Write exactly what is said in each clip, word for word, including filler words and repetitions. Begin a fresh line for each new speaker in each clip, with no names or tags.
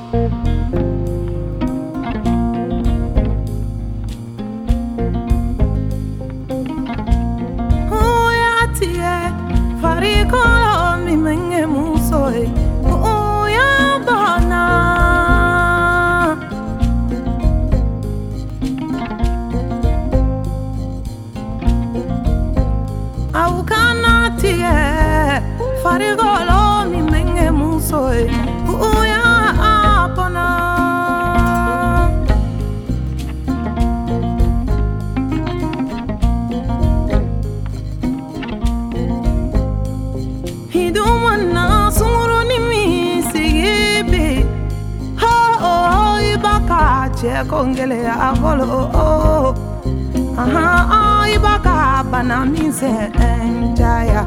Kongele agolo oh aha ibaka bana mise enjaya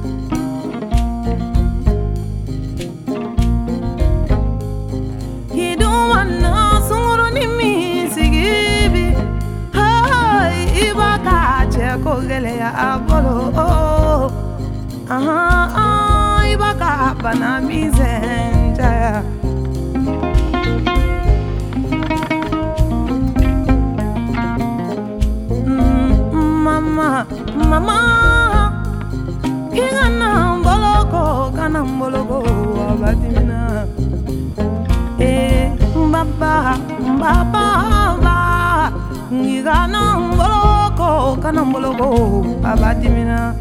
hiduwana sunguru ni misigibi ha ibaka che kongele agolo oh aha ibaka bana mise enjaya Mama, kingana mbologo, kana mbologo, abatimina. Eh, baba, baba, baba, kingana mbologo, kana mbologo, abatimina.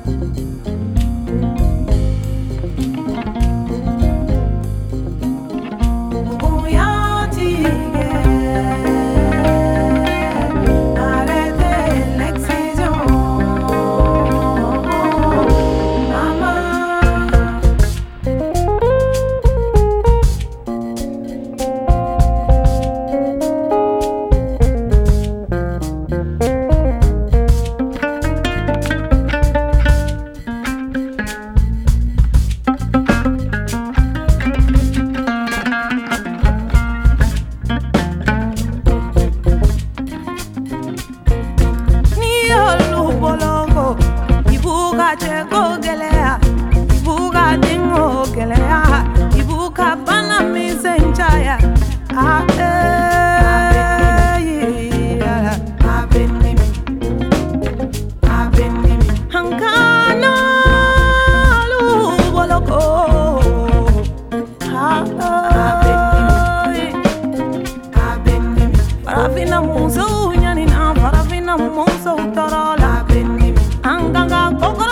Farafina muso, nyani na farafina muso, torola. Anganga koko.